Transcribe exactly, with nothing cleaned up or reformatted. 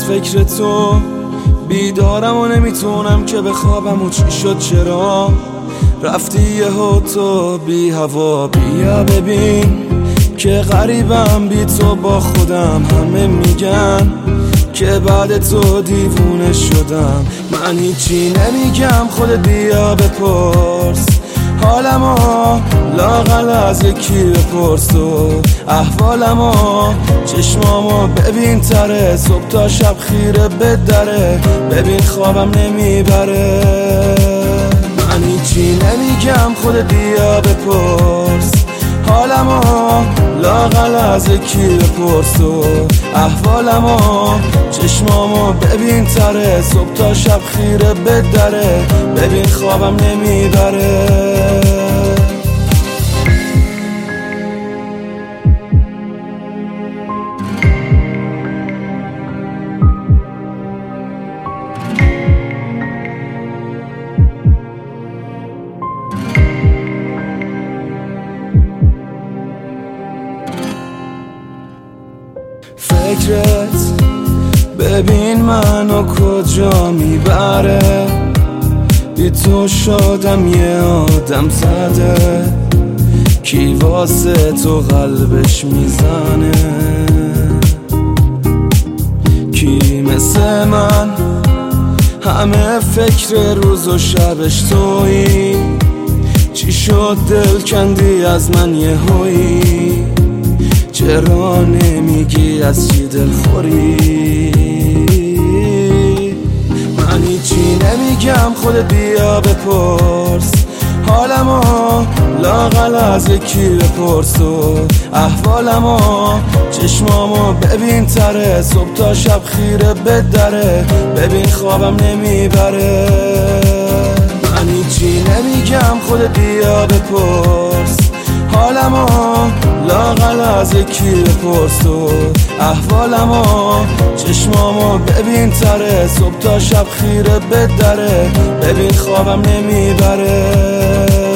فکر تو بیدارم و نمیتونم که بخوابم و چی شد چرا رفتی یهو تو بی هوا. بیا ببین که غریبم بی تو با خودم، همه میگن که بعد تو دیوونه شدم. من هیچی نمیگم خودت بیا بپرس حالمو، لااقل از یکی بپرس تو احوالمو. چشمامو ببین تره، صبح تا شب خیره به دره، ببین خوابم نمیبره. من هیچی نمیگم خودت بیا بپرس حالمو، لااقل از یکی بپرس تو احوالمو. چشمامو ببین تره، صبح تا شب خیره به دره، ببین خوابم نمیبره. فکرت ببین منو کجا میبره، بی تو شدم یه آدم زده، کی واسه تو قلبش میزنه، کی مثل من همه فکر روز و شبش تویی. چی شد دل کندی از من یه هویی، چرا نمیگی از چی دل خوری؟ من هیچی نمیگم خودت بیا بپرس حالمو، لااقل از یکی بپرس تو احوالمو. چشمامو ببین تره، صبح تا شب خیره به دره، ببین خوابم نمیبره. من هیچی نمیگم خودت بیا بپرس حالمو، لااقل از یکی بپرس تو احوالمو. چشمامو ببین تره، صبح تا شب خیره به دره، ببین خوابم نمیبره.